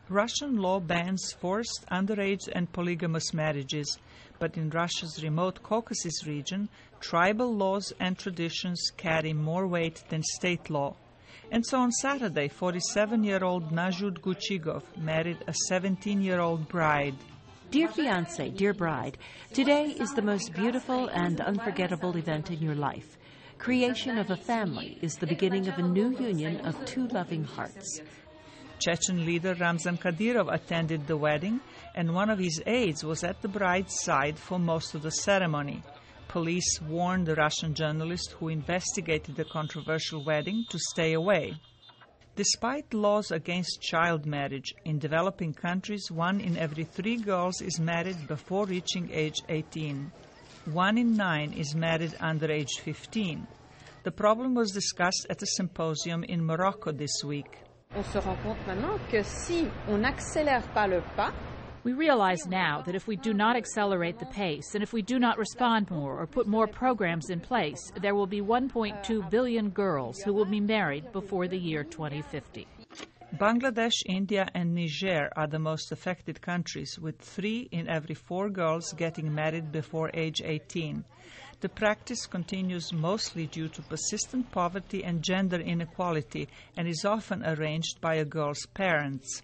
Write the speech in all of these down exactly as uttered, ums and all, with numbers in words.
Russian law bans forced underage and polygamous marriages, but in Russia's remote Caucasus region, tribal laws and traditions carry more weight than state law. And so on Saturday, forty-seven-year-old Najud Guchigov married a seventeen-year-old bride. Dear fiancé, dear bride, today is the most beautiful and unforgettable event in your life. Creation of a family is the beginning of a new union of two loving hearts. Chechen leader Ramzan Kadyrov attended the wedding, and one of his aides was at the bride's side for most of the ceremony. Police warned the Russian journalist who investigated the controversial wedding to stay away. Despite laws against child marriage, in developing countries, one in every three girls is married before reaching age eighteen. One in nine is married under age fifteen. The problem was discussed at a symposium in Morocco this week. On se rend compte maintenant que si on n'accélère pas le pas, we realize now that if we do not accelerate the pace and if we do not respond more or put more programs in place, there will be one point two billion girls who will be married before the year twenty fifty. Bangladesh, India, and Niger are the most affected countries, with three in every four girls getting married before age eighteen. The practice continues mostly due to persistent poverty and gender inequality and is often arranged by a girl's parents.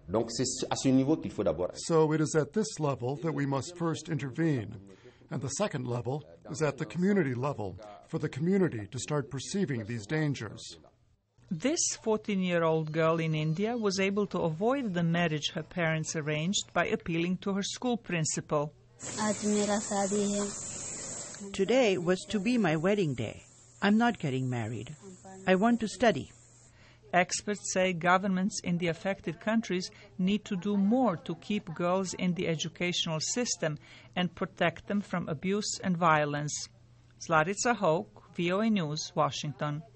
So it is at this level that we must first intervene. And the second level is at the community level, for the community to start perceiving these dangers. This fourteen-year-old girl in India was able to avoid the marriage her parents arranged by appealing to her school principal. Today was to be my wedding day. I'm not getting married. I want to study. Experts say governments in the affected countries need to do more to keep girls in the educational system and protect them from abuse and violence. Zlarica Hoke, V O A News, Washington.